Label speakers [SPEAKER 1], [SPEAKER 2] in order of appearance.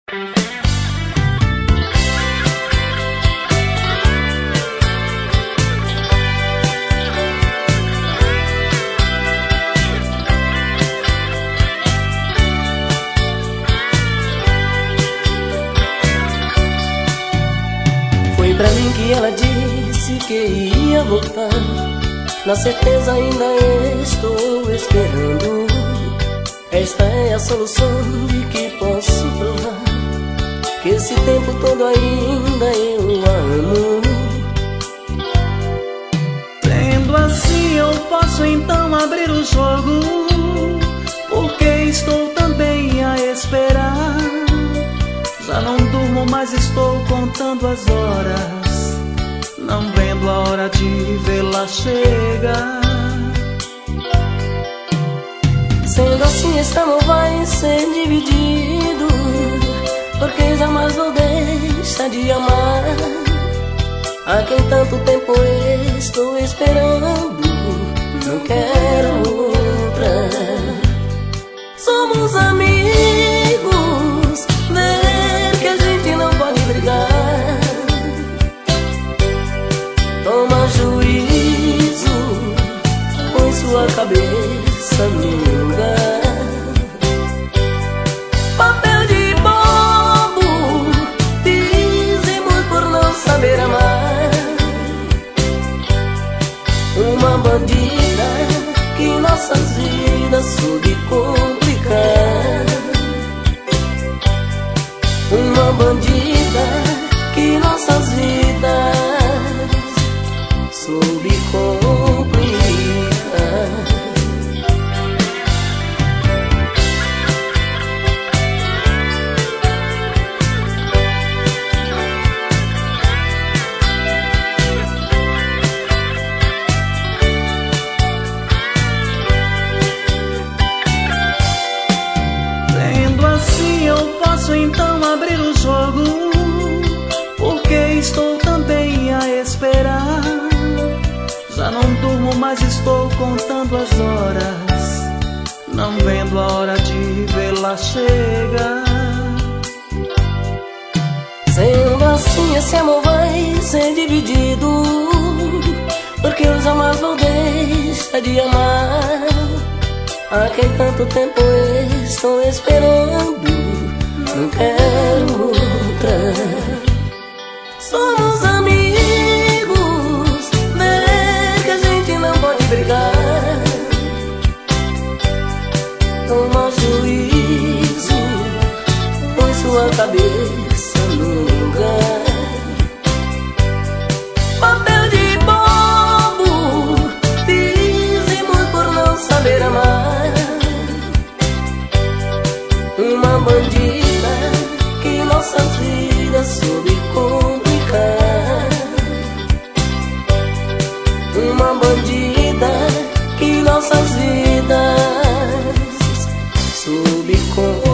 [SPEAKER 1] Foi pra mim que ela disse que ia voltar. Na certeza ainda estou esperando. Esta é a solução de que posso provar que esse tempo todo ainda eu a amo.
[SPEAKER 2] Sendo assim eu posso então abrir o jogo, porque estou também a esperar. Já não durmo, mas estou contando as horas, não vendo a hora de vê-la chegar.
[SPEAKER 1] Sendo assim, esse amor vai ser dividido, porque jamais vou deixar de amar a quem tanto tempo estou esperando. Não quero outra. Somos amigos, ver que a gente não pode brigar. Toma juízo, põe sua cabeça no lugar. Papel de bobo, fizemos por não saber amar. Uma bandida que nossas vidas soube complicar. Uma bandida que nossas vidas soube complicar.
[SPEAKER 2] Sendo assim eu posso então abrir o jogo, porque estou também a esperar. Já não durmo, mas estou contando as horas, não vendo a hora de vê-la chegar.
[SPEAKER 1] Sendo assim, esse amor vai ser dividido, porque eu jamais vou deixar de amar a quem tanto tempo estou esperando. Não quero outra. Somos amigos, ver que a gente não pode brigar. Toma juízo, põe sua cabeça no lugar. Papel de bobo, fizemos por não saber amar. Uma bandida que nossas vidas soube complicar. Uma bandida que nossas vidas soube complicar.